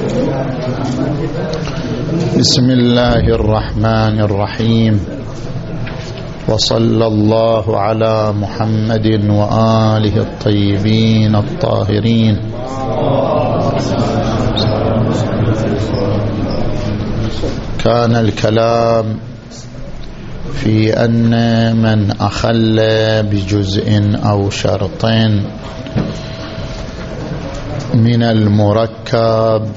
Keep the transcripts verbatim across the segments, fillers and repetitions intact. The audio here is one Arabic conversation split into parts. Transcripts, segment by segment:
بسم الله الرحمن الرحيم، وصلى الله على محمد وآله الطيبين الطاهرين. كان الكلام في أن من أخل بجزء أو شرط من المركب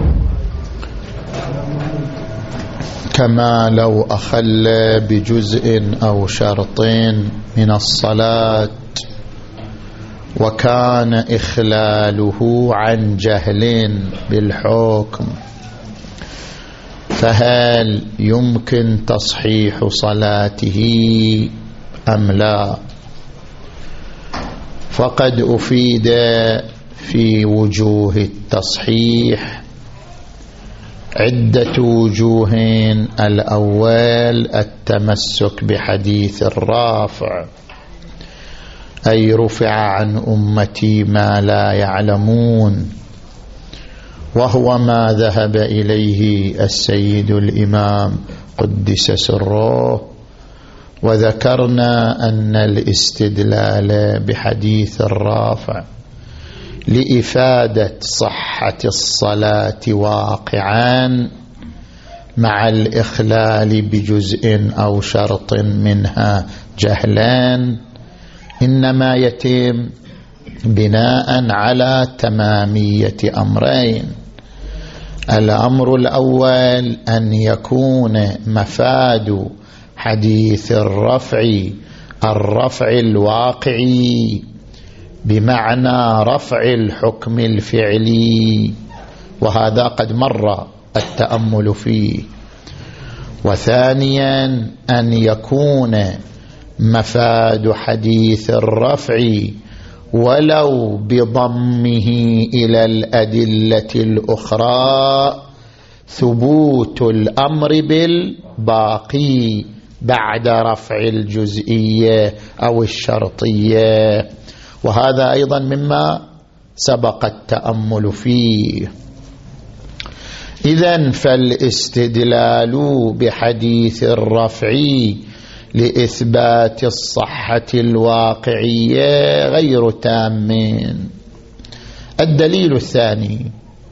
كما لو أخل بجزء أو شرط من الصلاة وكان إخلاله عن جهل بالحكم، فهل يمكن تصحيح صلاته أم لا؟ فقد أفيد في وجوه التصحيح عدة وجوه. الأول التمسك بحديث الرافع، أي رفع عن أمتي ما لا يعلمون، وهو ما ذهب إليه السيد الإمام قدس سره. وذكرنا أن الاستدلال بحديث الرافع لإفادة صحة الصلاة واقعا مع الإخلال بجزء أو شرط منها جهلا إنما يتم بناء على تمامية أمرين. الأمر الأول أن يكون مفاد حديث الرفع الرفع الواقعي بمعنى رفع الحكم الفعلي، وهذا قد مر التأمل فيه. وثانيا أن يكون مفاد حديث الرفع ولو بضمه إلى الأدلة الأخرى ثبوت الأمر بالباقي بعد رفع الجزئية أو الشرطية، وهذا أيضا مما سبق التأمل فيه. إذن فالاستدلال بحديث الرفع لإثبات الصحة الواقعية غير تام. الدليل الثاني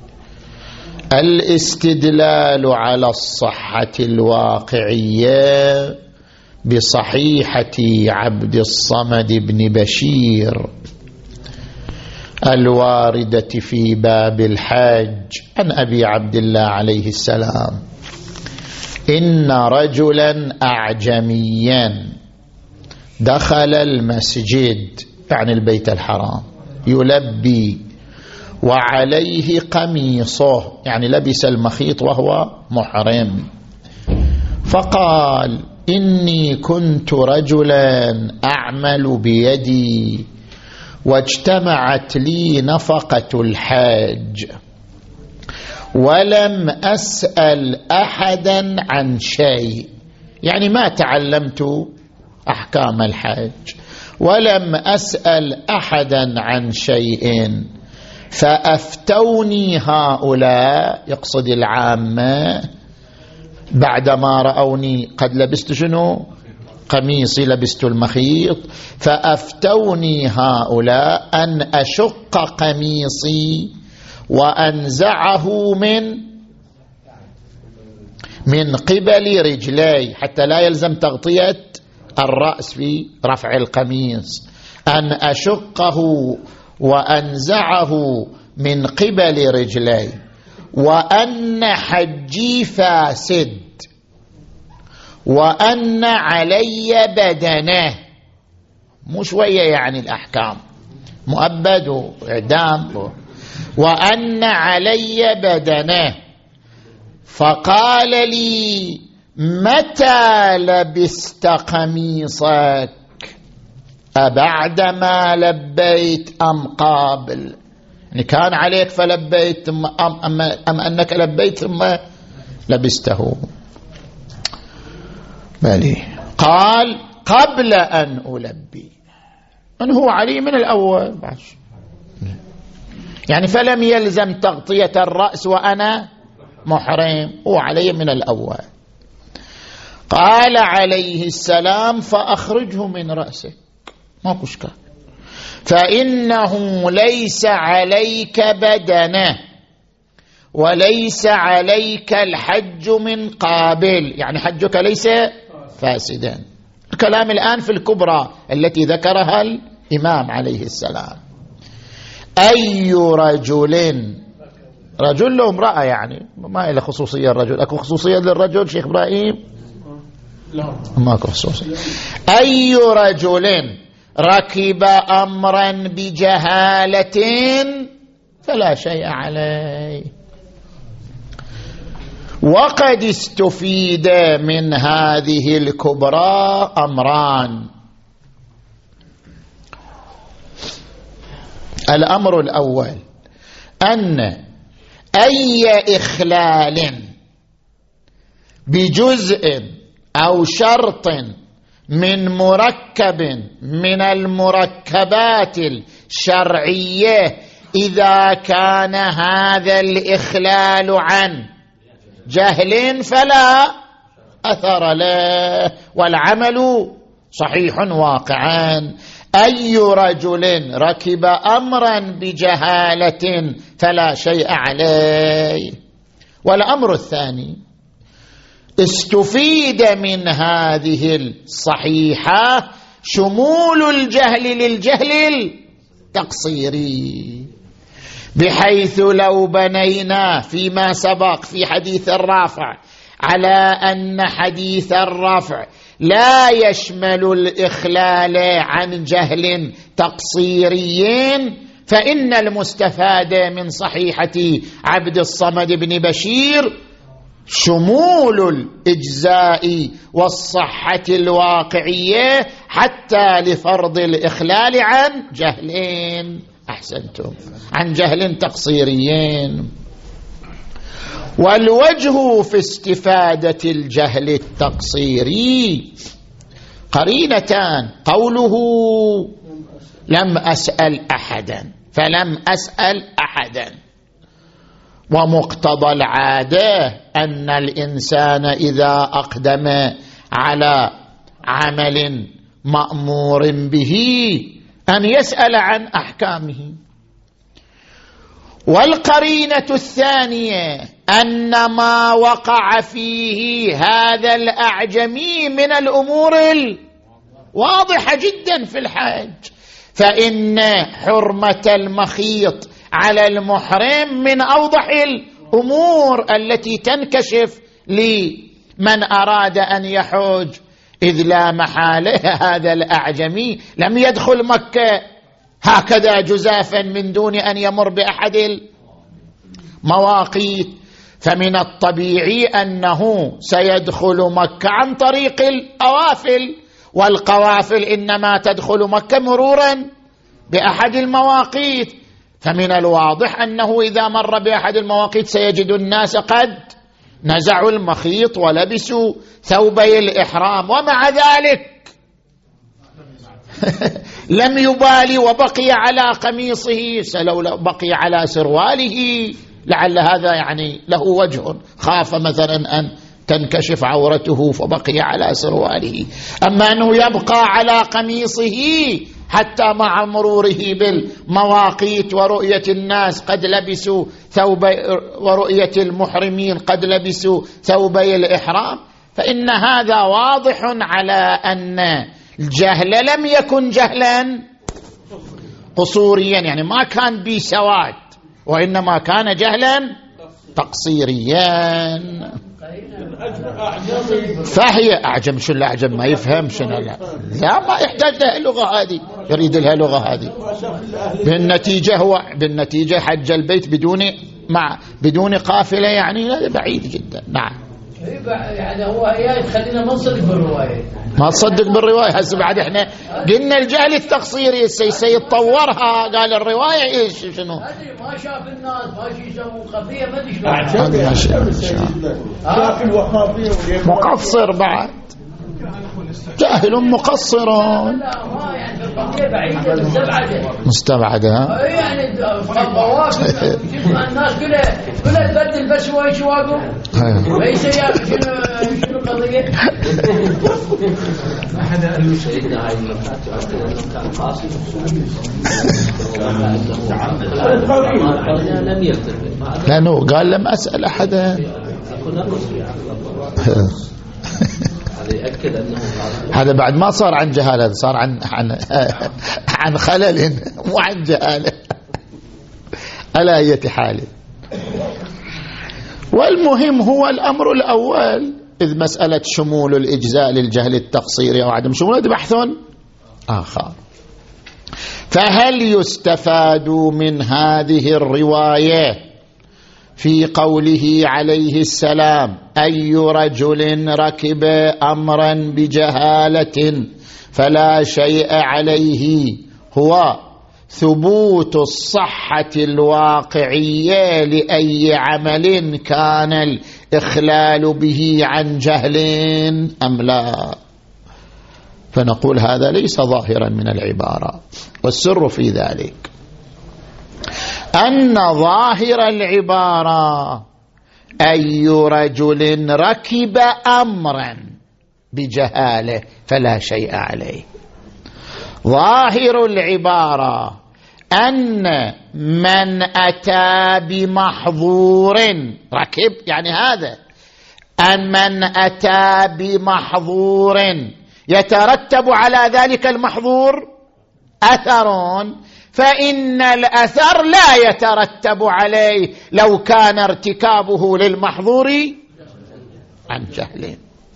الاستدلال على الصحة الواقعية بصحيحة عبد الصمد بن بشير الواردة في باب الحج عن أبي عبد الله عليه السلام: إن رجلا أعجميا دخل المسجد، يعني البيت الحرام، يلبي وعليه قميصه، يعني لبس المخيط وهو محرم، فقال: إني كنت رجلا أعمل بيدي واجتمعت لي نفقة الحاج ولم أسأل أحدا عن شيء، يعني ما تعلمت أحكام الحج ولم أسأل أحدا عن شيء، فأفتوني هؤلاء، يقصد العامة، بعدما رأوني قد لبست شنو؟ قميصي، لبست المخيط، فأفتوني هؤلاء أن أشق قميصي وأنزعه من من قبل رجلي حتى لا يلزم تغطية الرأس في رفع القميص، أن أشقه وأنزعه من قبل رجلي، وأن حجي فاسد، وأن علي بدنه، مو شوية يعني الأحكام، مؤبد وإعدام، وأن علي بدنه. فقال لي: متى لبست قميصك؟ أبعدما لبيت أم قابل؟ يعني كان عليك فلبيت أم, أم, أم أنك لبيت ثم لبسته؟ بلي. قال: قبل أن ألبي. من هو علي من الأول؟ يعني فلم يلزم تغطية الرأس وأنا محرم، هو علي من الأول. قال عليه السلام فأخرجه من رأسك، ماكو إشكال، فإنه ليس عليك بدنه وليس عليك الحج من قابل، يعني حجك ليس فاسدا. الكلام الآن في الكبرى التي ذكرها الإمام عليه السلام. أي رجل، رجل له امرأة، يعني ما إلى خصوصية الرجل، أكو خصوصية للرجل شيخ إبراهيم؟ لا ما أكو خصوصية. أي رجل ركب أمرا بجهالة فلا شيء عليه. وقد استفيد من هذه الكبرى أمران. الأمر الأول أن أي إخلال بجزء أو شرط من مركب من المركبات الشرعية إذا كان هذا الإخلال عن جهل فلا أثر له والعمل صحيح واقعا. أي رجل ركب أمرا بجهالة فلا شيء عليه. والأمر الثاني استفيد من هذه الصحيحة شمول الجهل للجهل التقصيري، بحيث لو بنينا فيما سبق في حديث الرافع على أن حديث الرفع لا يشمل الإخلال عن جهل تقصيري، فإن المستفاد من صحيحة عبد الصمد بن بشير شمول الإجزاء والصحة الواقعية حتى لفرض الإخلال عن جهلين، أحسنتم، عن جهل تقصيريين. والوجه في استفادة الجهل التقصيري قرينتان: قوله لم أسأل أحدا، فلم أسأل أحدا، ومقتضى العادة أن الإنسان إذا أقدم على عمل مأمور به أن يسأل عن أحكامه. والقرينة الثانية أن ما وقع فيه هذا الأعجمي من الأمور الواضحة جدا في الحج، فإن حرمة المخيط على المحرم من أوضح الأمور التي تنكشف لمن أراد أن يحج، إذ لا محالة هذا الأعجمي لم يدخل مكة هكذا جزافا من دون أن يمر بأحد المواقيت، فمن الطبيعي أنه سيدخل مكة عن طريق القوافل، والقوافل إنما تدخل مكة مرورا بأحد المواقيت، فمن الواضح أنه إذا مر بأحد المواقيت سيجد الناس قد نزعوا المخيط ولبسوا ثوبي الإحرام، ومع ذلك لم يبالي وبقي على قميصه، سلو بقي على سرواله، لعل هذا يعني له وجه، خاف مثلا أن تنكشف عورته فبقي على سرواله. أما أنه يبقى على قميصه حتى مع مروره بالمواقيت ورؤية الناس قد لبسوا ثوب، ورؤية المحرمين قد لبسوا ثوبي الإحرام، فإن هذا واضح على أن الجهل لم يكن جهلا قصوريا، يعني ما كان بسواد، وإنما كان جهلا تقصيريا. فهي أعجم، شو الأعجم ما يفهم شنو؟ لا لا ما يحتاج لها اللغة هذه، يريد لها لغة هذه. بالنتيجة هو بالنتيجة حج البيت بدون مع بدون قافلة، يعني هذا بعيد جدا. نعم يعني هو هي تخلينا ما نصدق بالرواية، ما تصدق بالرواية. هسه بعد احنا قلنا الجهل التقصيري، السيد طورها قال الرواية ايش شنو؟ ما شاف الناس ماشي يسوون قضية ما ادري شلون مقصر بعد. جاهل مقصر. مستبعدة. يعني الناس كلها كلها تبدل بس هو ايش واقف ليس يا شنو شنو قضية. أحد قال له سيدنا هاي المكان كان قاسي لم يلتفت لأنه قال لم أسأل أحدا. هذا بعد ما صار عن جهالة، صار عن عن عن خلل مو عن جهالة على أي حال. والمهم هو الأمر الأول، إذ مسألة شمول الإجزاء للجهل التقصيري أو عدم شموله بحث آخر. فهل يستفاد من هذه الرواية في قوله عليه السلام أي رجل ركب أمرا بجهالة فلا شيء عليه هو ثبوت الصحة الواقعية لأي عمل كان الإخلال به عن جهل أم لا؟ فنقول هذا ليس ظاهرا من العبارة، والسر في ذلك أن ظاهر العبارة أي رجل ركب أمرا بجهالة فلا شيء عليه. ظاهر العبارة أن من أتى بمحظور ركب، يعني هذا أن من أتى بمحظور يترتب على ذلك المحظور أثر، فإن الأثر لا يترتب عليه لو كان ارتكابه للمحظور عن جهل.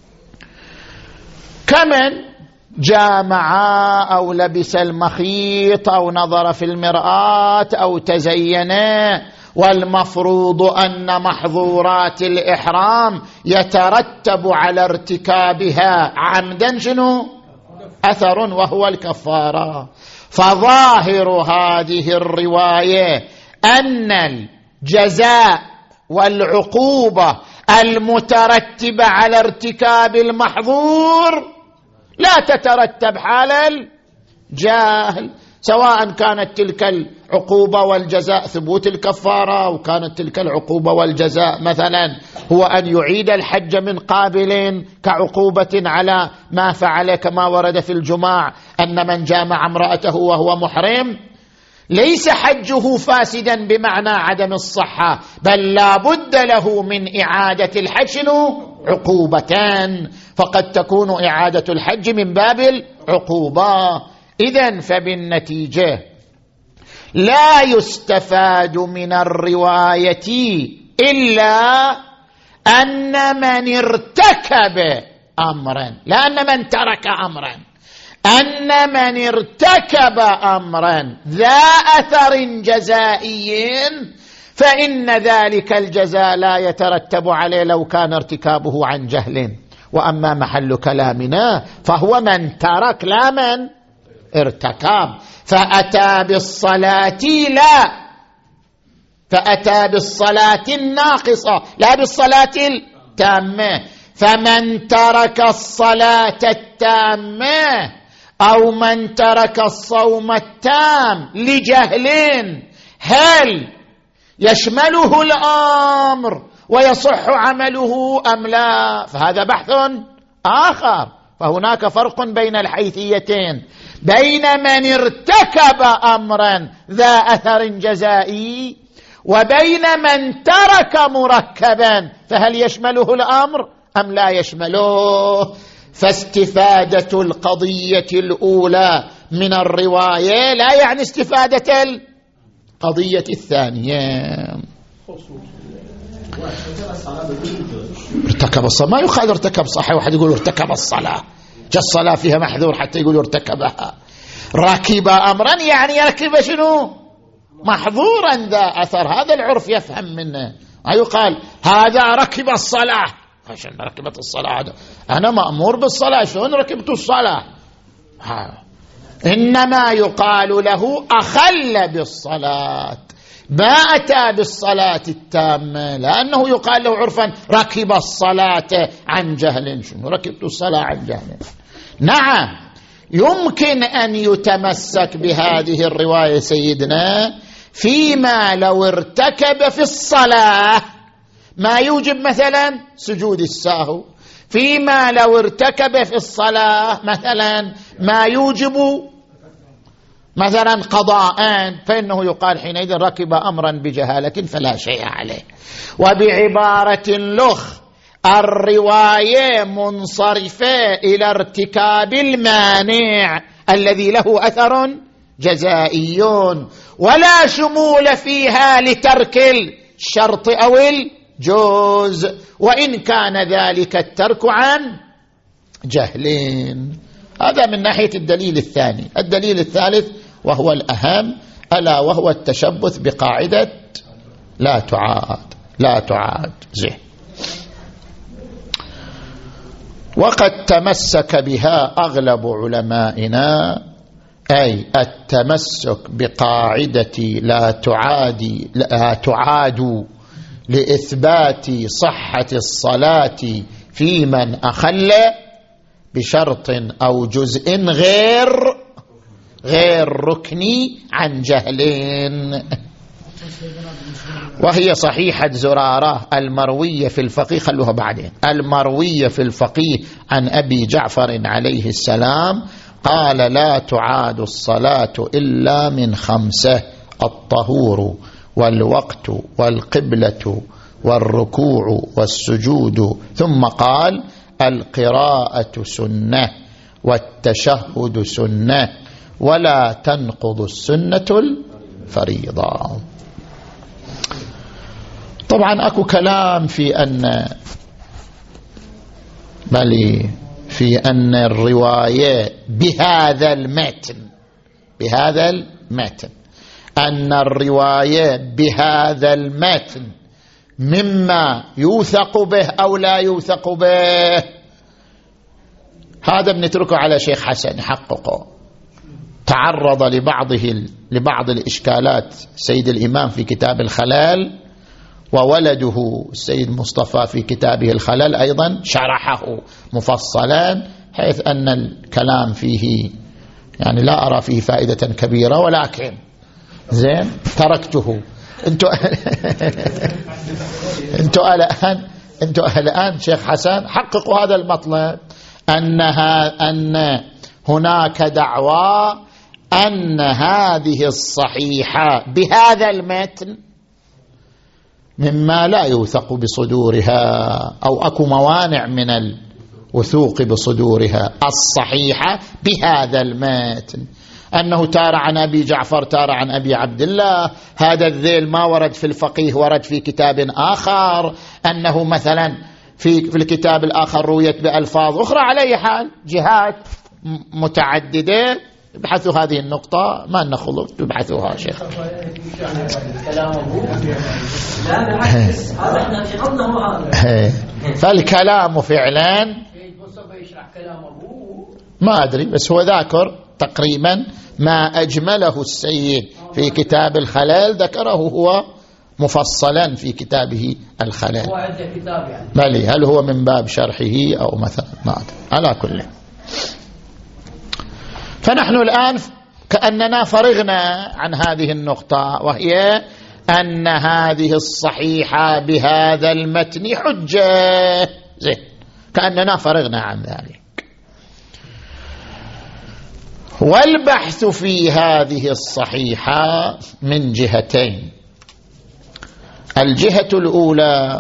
كمن جامع أو لبس المخيط أو نظر في المرآة أو تزين، والمفروض أن محظورات الإحرام يترتب على ارتكابها عمدا شنو؟ أثر وهو الكفارة. فظاهر هذه الرواية أن الجزاء والعقوبة المترتبة على ارتكاب المحظور لا تترتب حال الجاهل، سواء كانت تلك العقوبة والجزاء ثبوت الكفارة، أو كانت تلك العقوبة والجزاء مثلا هو أن يعيد الحج من قابل كعقوبة على ما فعل، كما ورد في الجماع أن من جامع امرأته وهو محرم ليس حجه فاسدا بمعنى عدم الصحة، بل لا بد له من إعادة الحج عقوبتان، فقد تكون إعادة الحج من باب العقوبة. إذن فبالنتيجة لا يستفاد من الرواية إلا أن من ارتكب أمرا، لا أن من ترك أمرا، أن من ارتكب أمرا ذا أثر جزائي فإن ذلك الجزاء لا يترتب عليه لو كان ارتكابه عن جهل. وأما محل كلامنا فهو من ترك لا من ارتكب، فأتى بالصلاة لا فأتى بالصلاة الناقصة لا بالصلاة التامة. فمن ترك الصلاة التامة أو من ترك الصوم التام لجهل هل يشمله الأمر ويصح عمله أم لا؟ فهذا بحث آخر. فهناك فرق بين الحيثيتين، بين من ارتكب أمرا ذا أثر جزائي وبين من ترك مركبا، فهل يشمله الأمر أم لا يشمله؟ فاستفادة القضية الأولى من الرواية لا يعني استفادة القضية الثانية. ارتكب الصلاة ما يقال ارتكب صحيح، واحد يقول ارتكب الصلاة، جاء الصلاة فيها محذور حتى يقول ارتكبها. ركب أمرا يعني يركب شنو؟ محظورا ذا أثر، هذا العرف يفهم منه. ما يقال هذا ركب الصلاة، عشان ركبت الصلاة هذا أنا مأمور بالصلاة، شلون ركبت الصلاة؟ ها. إنما يقال له أخل بالصلاة، ما أتى بالصلاة التامة، لأنه يقال له عرفا ركب الصلاة عن جهل. شنو ركبت الصلاة عن جهل؟ نعم يمكن أن يتمسك بهذه الرواية سيدنا فيما لو ارتكب في الصلاة ما يوجب مثلا سجود السهو، فيما لو ارتكب في الصلاة مثلا ما يوجب مثلا قضاءان، فإنه يقال حينئذ ركب أمرا بجهالة فلا شيء عليه. وبعبارة لخ الرواية منصرفة إلى ارتكاب المانع الذي له أثر جزائي، ولا شمول فيها لترك الشرط أو الجوز، وإن كان ذلك الترك عن جهلين. هذا من ناحية الدليل الثاني. الدليل الثالث وهو الأهم ألا وهو التشبث بقاعدة لا تعاد لا تعاد زين. وقد تمسك بها أغلب علمائنا، أي التمسك بقاعدة لا تعاد لا تعاد لإثبات صحة الصلاة في من أخل بشرط أو جزء غير غير ركني عن جهلين. وهي صحيحة زرارة المروية في الفقيه، خلوها بعدين، المروية في الفقيه عن أبي جعفر عليه السلام قال لا تعاد الصلاة إلا من خمسة: الطهور والوقت والقبلة والركوع والسجود، ثم قال القراءة سنة والتشهد سنة ولا تنقض السنة الفريضة. طبعا أكو كلام في أن بل في أن الرواية بهذا المتن بهذا المتن أن الرواية بهذا المتن مما يوثق به أو لا يوثق به، هذا بنتركه على شيخ حسن يحققه. تعرض لبعضه لبعض الإشكالات سيد الإمام في كتاب الخلال، وولده السيد مصطفى في كتابه الخلال أيضا شرحه مفصلا، حيث أن الكلام فيه يعني لا أرى فيه فائدة كبيرة، ولكن زين تركته. انتوا انتوا الآن انتوا الآن شيخ حسن حققوا هذا المطلب، أنها أن هناك دعوى أن هذه الصحيحة بهذا المتن مما لا يوثق بصدورها، أو أكو موانع من الوثوق بصدورها. الصحيحة بهذا المتن أنه تار عن أبي جعفر تار عن أبي عبد الله، هذا الذيل ما ورد في الفقيه، ورد في كتاب آخر، أنه مثلا في, في الكتاب الآخر رويت بألفاظ أخرى. على أي حال جهات متعددة، ابحثوا هذه النقطة، ما نخلط تبحثوها شيخ. فالكلام فعلا ما أدري، بس هو ذاكر تقريبا ما أجمله السيد في كتاب الخلال، ذكره هو مفصلا في كتابه الخلال. هو عنده كتاب يعني. بلي هل هو من باب شرحه أو مثلا ما أدري. على كل، فنحن الآن كأننا فرغنا عن هذه النقطة، وهي أن هذه الصحيحة بهذا المتن حجة، زين، كأننا فرغنا عن ذلك. والبحث في هذه الصحيحة من جهتين. الجهة الأولى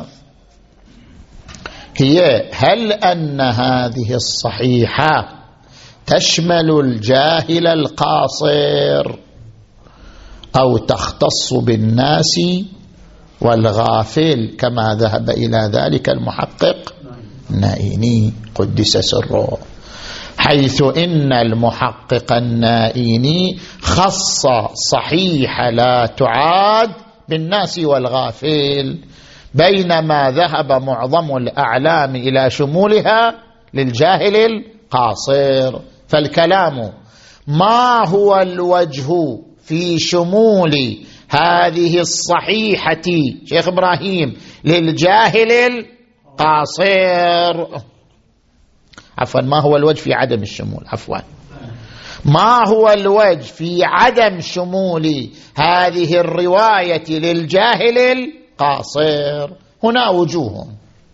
هي هل أن هذه الصحيحة تشمل الجاهل القاصر أو تختص بالناس والغافل كما ذهب إلى ذلك المحقق النائيني قدس سره، حيث إن المحقق النائيني خص صحيح لا تعاد بالناس والغافل، بينما ذهب معظم الأعلام إلى شمولها للجاهل القاصر. فالكلام ما هو الوجه في شمول هذه الصحيحة شيخ إبراهيم للجاهل القاصر؟ عفوا ما هو الوجه في عدم الشمول عفوا ما هو الوجه في عدم شمول هذه الرواية للجاهل القاصر؟ هنا وجوه.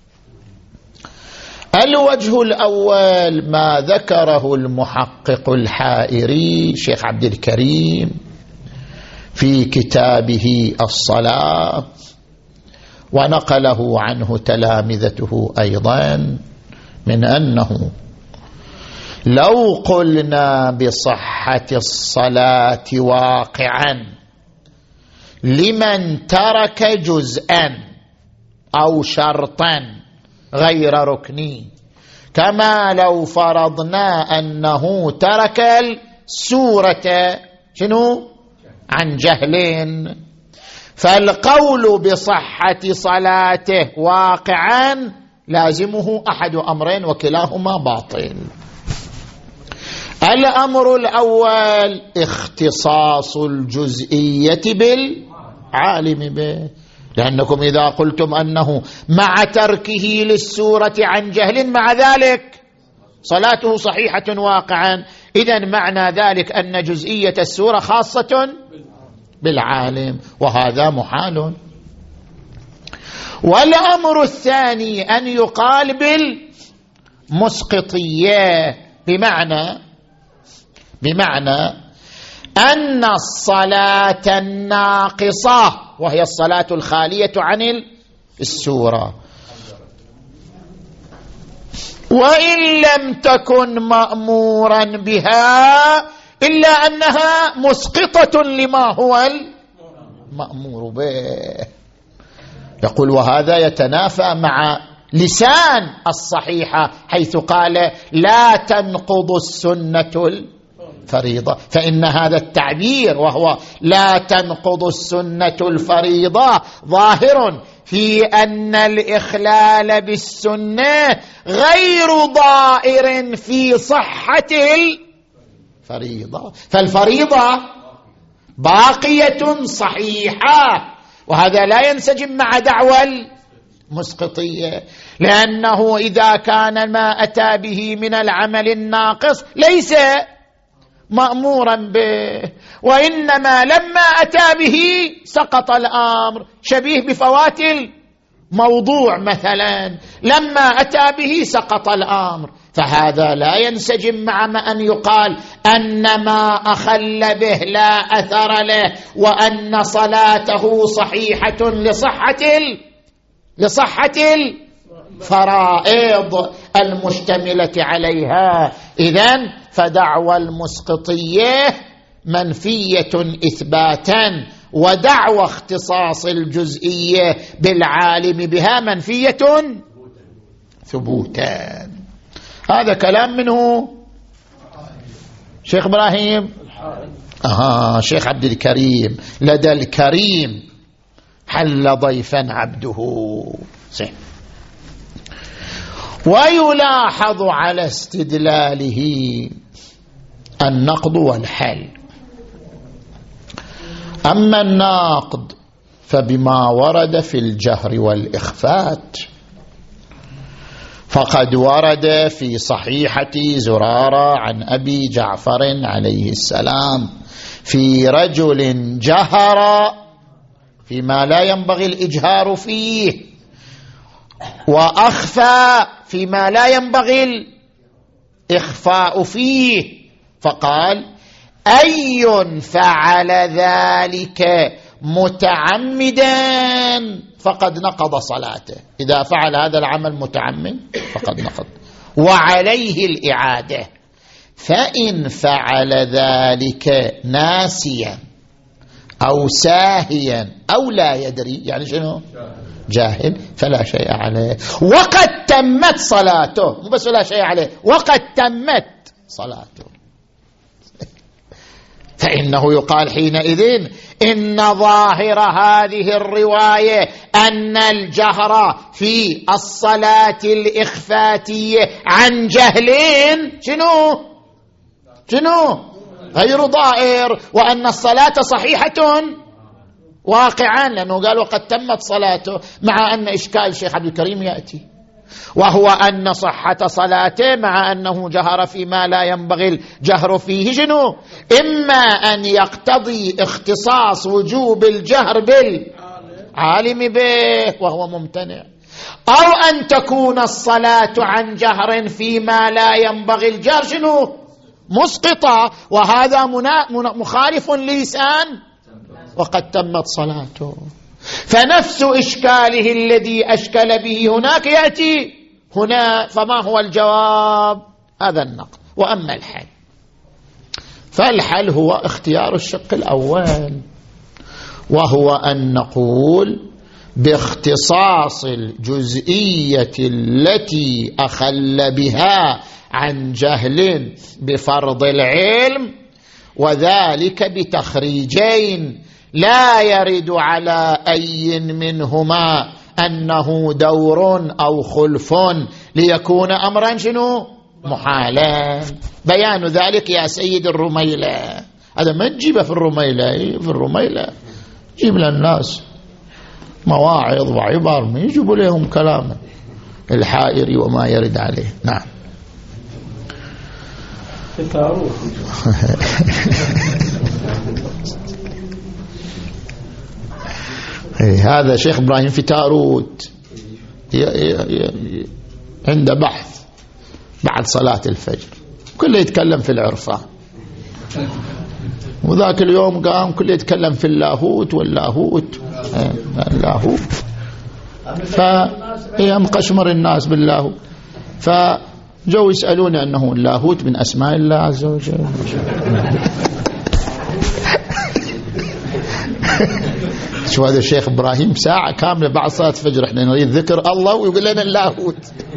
الوجه الأول ما ذكره المحقق الحائري شيخ عبد الكريم في كتابه الصلاة، ونقله عنه تلامذته أيضا، من أنه لو قلنا بصحة الصلاة واقعا لمن ترك جزءا أو شرطا غير ركني، كما لو فرضنا أنه ترك السورة شنو عن جهل، فالقول بصحة صلاته واقعا لازمه أحد أمرين وكلاهما باطل. الأمر الأول اختصاص الجزئية بالعالم به، لأنكم إذا قلتم أنه مع تركه للسورة عن جهل مع ذلك صلاته صحيحة واقعا، إذن معنى ذلك أن جزئية السورة خاصة بالعالم، وهذا محال. والأمر الثاني أن يقال بالمسقطية، بمعنى بمعنى أن الصلاة الناقصة وهي الصلاة الخالية عن السورة وإن لم تكن مأمورا بها إلا أنها مسقطة لما هو المأمور به. يقول وهذا يتنافى مع لسان الصحيحة حيث قال لا تنقض السنة الفريضة، فإن هذا التعبير وهو لا تنقض السنة الفريضة ظاهر في أن الإخلال بالسنة غير ضائر في صحة الفريضة، فالفريضة باقية صحيحة، وهذا لا ينسجم مع دعوى المسقطية، لأنه إذا كان ما أتى به من العمل الناقص ليس مأمورا به، وإنما لما أتى به سقط الأمر، شبيه بفوات الموضوع مثلا، لما أتى به سقط الأمر، فهذا لا ينسجم مع ما أن يقال أن ما أخل به لا أثر له وأن صلاته صحيحة لصحة لصحة الفرائض المشتملة عليها. إذن فدعوى المسقطية منفية إثباتا، ودعوى اختصاص الجزئية بالعالم بها منفية ثبوتا. هذا كلام منه شيخ إبراهيم آه شيخ عبد الكريم. لدى الكريم حل ضيفا عبده. صحيح. ويلاحظ على استدلاله النقض والحل. أما الناقض فبما ورد في الجهر والإخفات، فقد ورد في صحيحة زرارة عن أبي جعفر عليه السلام في رجل جهر فيما لا ينبغي الإجهار فيه، وأخفى فيما لا ينبغي الإخفاء فيه، فقال أي فعل ذلك متعمدا فقد نقض صلاته. إذا فعل هذا العمل متعمد فقد نقض، وعليه الإعادة. فإن فعل ذلك ناسيا أو ساهيا أو لا يدري، يعني شنو جاهل، فلا شيء عليه وقد تمت صلاته، مو بس لا شيء عليه وقد تمت صلاته، فإنه يقال حينئذ إن ظاهر هذه الرواية أن الجهر في الصلاة الإخفاتية عن جهلين شنو شنو غير ضائر، وأن الصلاة صحيحة واقعا، لأنه قال وقد تمت صلاته، مع أن إشكال الشيخ عبد الكريم يأتي وهو أن صحة صلاته مع أنه جهر فيما لا ينبغي الجهر فيه شنو؟ إما أن يقتضي اختصاص وجوب الجهر بالعالم به وهو ممتنع، أو أن تكون الصلاة عن جهر فيما لا ينبغي الجهر شنو؟ مسقطة، وهذا مخالف للسان وقد تمت صلاته. فنفس إشكاله الذي أشكل به هناك يأتي هنا. فما هو الجواب؟ هذا النقد. وأما الحل فالحل هو اختيار الشق الأول، وهو أن نقول باختصاص الجزئية التي أخل بها عن جهل بفرض العلم، وذلك بتخريجين لا يرد على أي منهما أنه دور أو خلف ليكون أمرا شنو؟ محالا. بيان ذلك يا سيد الرميلة، هذا ما تجيبه في الرميلة، في الرميلة جيب للناس مواعظ وعبر، ما يجيبوا لهم كلاما الحائر وما يرد عليه. نعم. هذا شيخ إبراهيم في تاروت عنده بحث بعد صلاة الفجر كله يتكلم في العرفان، وذاك اليوم قام كله يتكلم في اللاهوت واللاهوت اللاهوت، فهي مقشمر الناس باللاهوت، فجو يسألوني أنه اللاهوت من أسماء الله عز وجل. شو هذا الشيخ إبراهيم ساعة كاملة بعد صلاة الفجر احنا نريد ذكر الله ويقول لنا اللاهوت.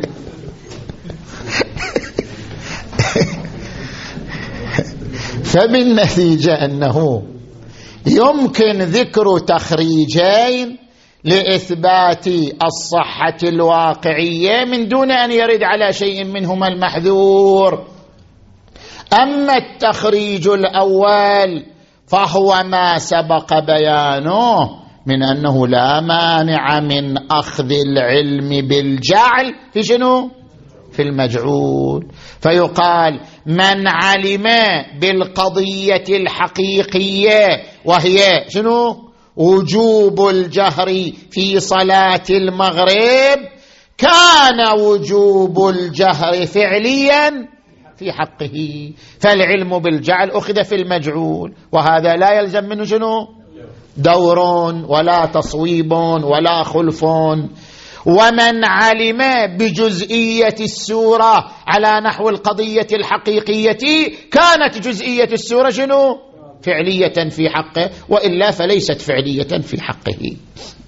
فبالنتيجة أنه يمكن ذكر تخريجين لإثبات الصحة الواقعية من دون أن يرد على شيء منهما المحذور. أما التخريج الأول فهو ما سبق بيانه من أنه لا مانع من أخذ العلم بالجعل في شنو؟ في المجعول. فيقال من علم بالقضية الحقيقية وهي شنو؟ وجوب الجهر في صلاة المغرب، كان وجوب الجهر فعليا في حقه، فالعلم بالجعل أخذ في المجعول، وهذا لا يلزم منه شنو؟ دور ولا تصويب ولا خلف. ومن علم بجزئية السورة على نحو القضية الحقيقية كانت جزئية السورة شنو؟ فعلية في حقه، وإلا فليست فعلية في حقه.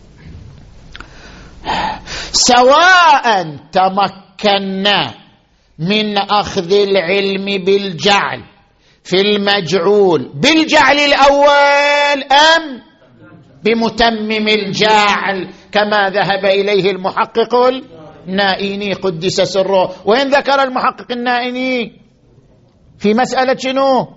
سواء تمكنا من أخذ العلم بالجعل في المجعول بالجعل الأول أم بمتمم الجعل كما ذهب إليه المحقق النائيني قدس سره. وين ذكر المحقق النائيني؟ في مسألة شنو؟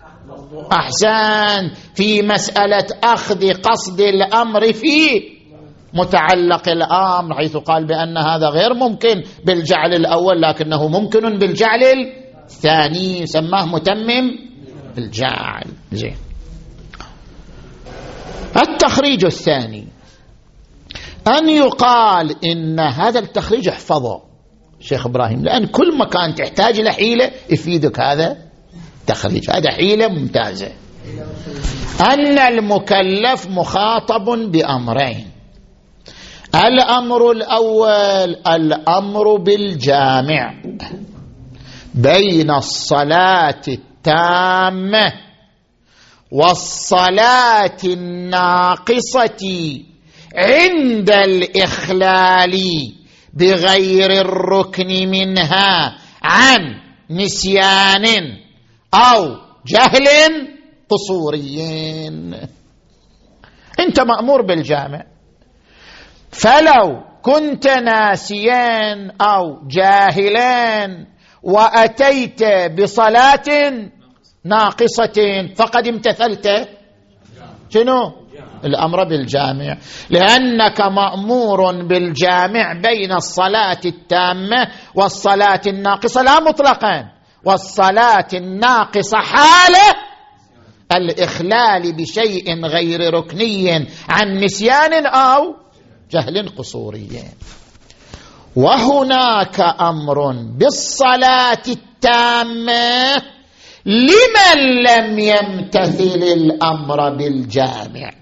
أحسن، في مسألة أخذ قصد الأمر في متعلق الأمر، حيث قال بأن هذا غير ممكن بالجعل الأول لكنه ممكن بالجعل الثاني، سماه متمم الجعل. زين. التخريج الثاني أن يقال إن هذا التخريج احفظه شيخ إبراهيم، لأن كل مكان تحتاج إلى حيلة يفيدك هذا تخريج، هذا حيلة ممتازة. أن المكلف مخاطب بأمرين: الأمر الأول الأمر بالجامع بين الصلاة التامة والصلاة الناقصة عند الإخلال بغير الركن منها عن نسيان أو جهل قصوري. أنت مأمور بالجامع، فلو كنت ناسيا أو جاهلا وأتيت بصلاة ناقصة فقد امتثلت شنو؟ الأمر بالجامع، لأنك مأمور بالجامع بين الصلاة التامة والصلاة الناقصة لا مطلقا، والصلاة الناقصة حالة الإخلال بشيء غير ركني عن نسيان أو جهل قصوري. وهناك أمر بالصلاة التامة لمن لم يمتثل الأمر بالجامع،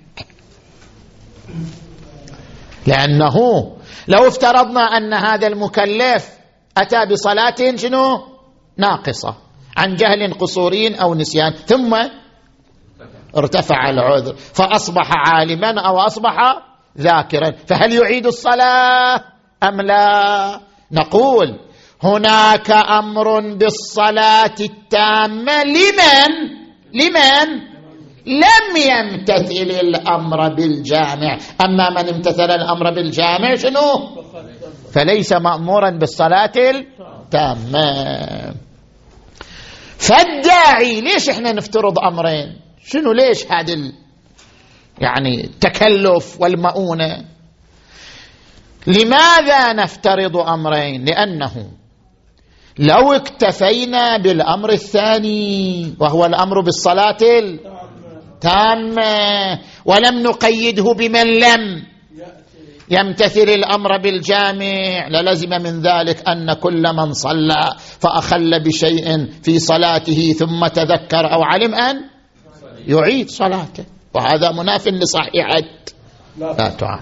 لأنه لو افترضنا أن هذا المكلف أتى بصلاة شنو ناقصة عن جهل قصوري أو نسيان ثم ارتفع العذر فأصبح عالما أو أصبح ذاكرا، فهل يعيد الصلاة أم لا؟ نقول هناك أمر بالصلاة التامة لمن لمن لم يمتثل الأمر بالجامع، أما من امتثل الأمر بالجامع شنو؟ فليس مأمورا بالصلاة التامة. فالداعي ليش احنا نفترض أمرين؟ شنو ليش هذا يعني التكلف والمؤونة؟ لماذا نفترض أمرين؟ لأنه لو اكتفينا بالأمر الثاني وهو الأمر بالصلاة التامة ولم نقيده بمن لم يمتثل الأمر بالجامع للزم من ذلك أن كل من صلى فأخل بشيء في صلاته ثم تذكر أو علم أن يعيد صلاته، وهذا مناف لصحيحة لا تعاد.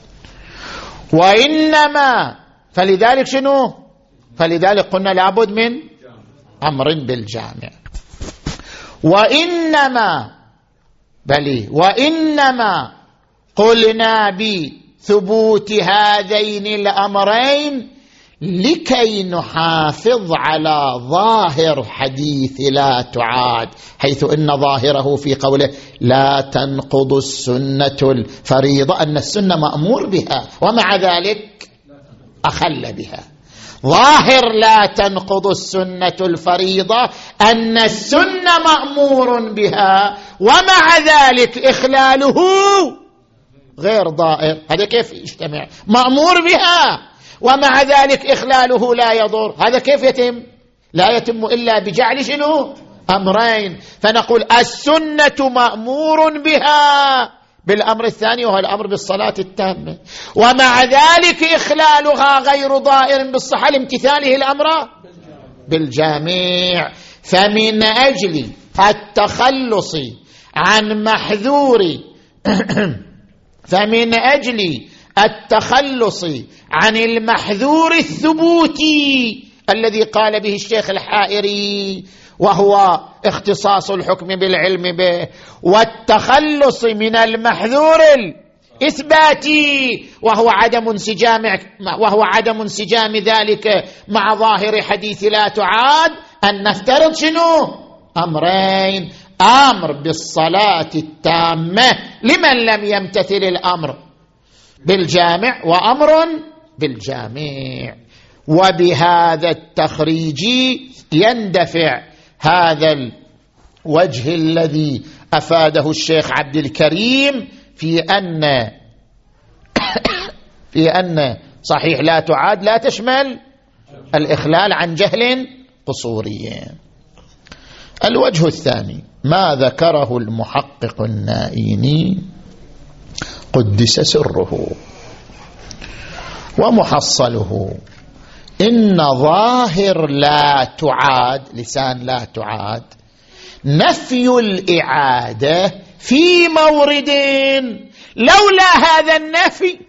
وإنما فلذلك شنو؟ فلذلك قلنا لابد من أمر بالجامع. وإنما بل وإنما قلنا بثبوت هذين الأمرين لكي نحافظ على ظاهر حديث لا تعاد، حيث إن ظاهره في قوله لا تنقض السنة الفريضة أن السنة مأمور بها ومع ذلك أخل بها. ظاهر لا تنقض السنة الفريضة أن السنة مأمور بها ومع ذلك إخلاله غير ضائر. هذا كيف يجتمع؟ مأمور بها ومع ذلك إخلاله لا يضر، هذا كيف يتم؟ لا يتم إلا بجعل شنو؟ أمرين. فنقول السنة مأمور بها بالأمر الثاني وهو الأمر بالصلاة التامة، ومع ذلك إخلالها غير ضائر بالصحة لامتثاله الأمر بالجميع. فمن أجل التخلص عن محذور فمن أجل التخلص عن المحذور الثبوتي الذي قال به الشيخ الحائري وهو اختصاص الحكم بالعلم به، والتخلص من المحذور الإثباتي وهو عدم انسجام وهو عدم انسجام ذلك مع ظاهر حديث لا تعاد، أن نفترض شنو؟ أمرين: أمر بالصلاة التامة لمن لم يمتثل الأمر بالجامع، وأمر بالجامع. وبهذا التخريج يندفع هذا الوجه الذي أفاده الشيخ عبد الكريم في أن في أن صحيح لا تعاد لا تشمل الإخلال عن جهل قصوري. الوجه الثاني ما ذكره المحقق النائيني قدس سره ومحصله إن ظاهر لا تعاد لسان لا تعاد نفي الإعادة في مورد، لولا هذا النفي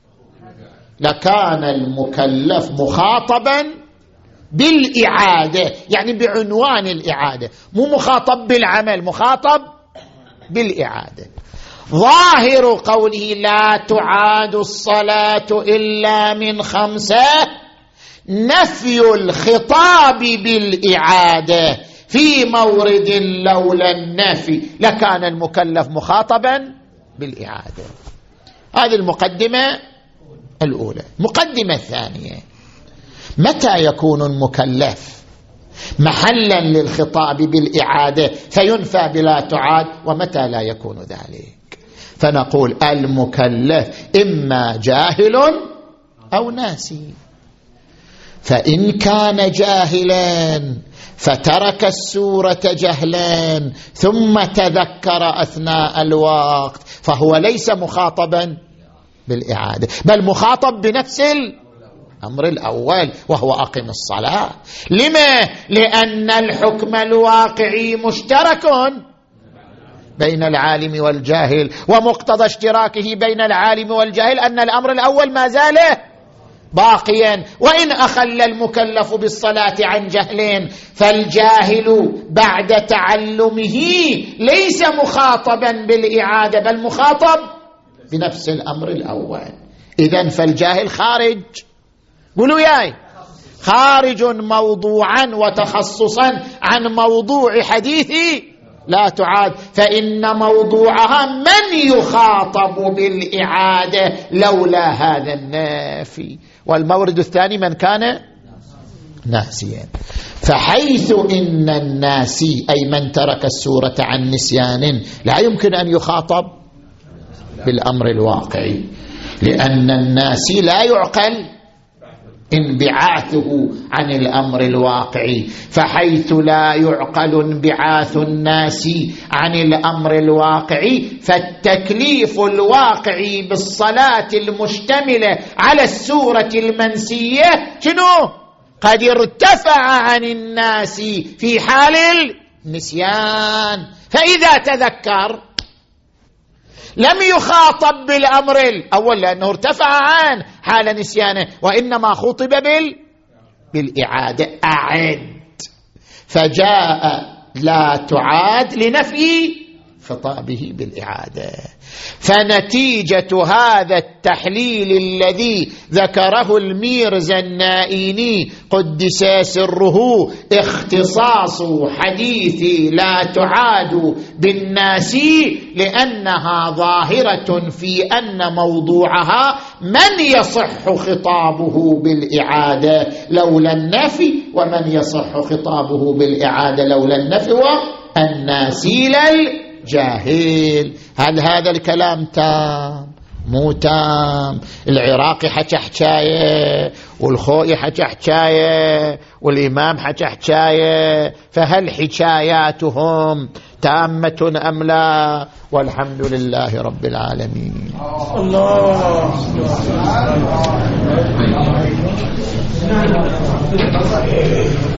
لكان المكلف مخاطبا بالإعادة، يعني بعنوان الإعادة، مو مخاطب بالعمل، مخاطب بالإعادة. ظاهر قوله لا تعاد الصلاة إلا من خمسة نفي الخطاب بالإعادة في مورد لولا النفي لكان المكلف مخاطبا بالإعادة. هذه المقدمة الأولى. مقدمة ثانية: متى يكون المكلف محلا للخطاب بالإعادة فينفى بلا تعاد، ومتى لا يكون ذلك؟ فنقول المكلف إما جاهل أو ناسي. فإن كان جاهلا فترك السورة جهلا ثم تذكر أثناء الوقت فهو ليس مخاطبا بالإعادة، بل مخاطب بنفس الأمر الأول وهو أقم الصلاة. لما؟ لأن الحكم الواقعي مشترك بين العالم والجاهل، ومقتضى اشتراكه بين العالم والجاهل أن الأمر الأول ما زال باقيا. وإن أخل المكلف بالصلاة عن جهل فالجاهل بعد تعلمه ليس مخاطبا بالإعادة بل مخاطب بنفس الأمر الأول. إذن فالجاهل خارج، قولوا ياي، خارج موضوعا وتخصصا عن موضوع حديث لا تعاد، فإن موضوعها من يخاطب بالإعادة لولا هذا النافي. والمورد الثاني من كان ناسيا. فحيث إن الناسي أي من ترك السورة عن نسيان لا يمكن أن يخاطب بالأمر الواقعي، لأن الناسي لا يعقل انبعاثه عن الأمر الواقعي. فحيث لا يعقل انبعاث الناس عن الأمر الواقعي فالتكليف الواقعي بالصلاة المشتملة على السورة المنسية شنو؟ قد ارتفع عن الناس في حال النسيان، فإذا تذكر لم يخاطب بالأمر الأول لأنه ارتفع عن حال نسيانه، وإنما خطب بال... بالإعادة. أعد، فجاء لا تعاد لنفي خطابه بالإعادة. فنتيجة هذا التحليل الذي ذكره الميرزا النائيني قدس سره اختصاص حديث لا تعاد بالناس، لأنها ظاهرة في أن موضوعها من يصح خطابه بالإعادة لولا النفي، ومن يصح خطابه بالإعادة لولا النفي والناسي للجاهل. هل هذا الكلام تام؟ مو تام. العراقي حكى حكاية، والخوئي حكى حكاية، والإمام حكى حكاية، فهل حكاياتهم تامة أم لا؟ والحمد لله رب العالمين. الله